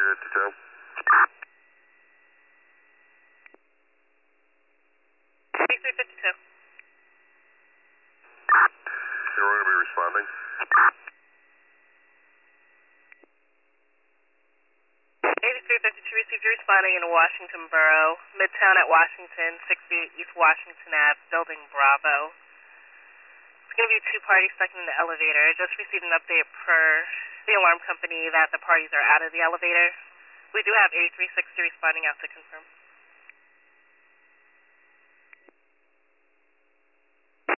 8352. 8352. You're going to be responding. 8352 received you responding in Washington Borough, Midtown at Washington, 68 East Washington Ave, Building Bravo. It's going to be two parties stuck in the elevator. I just received an update per the alarm company that the parties are out of the elevator. We do have 8360 responding out to confirm.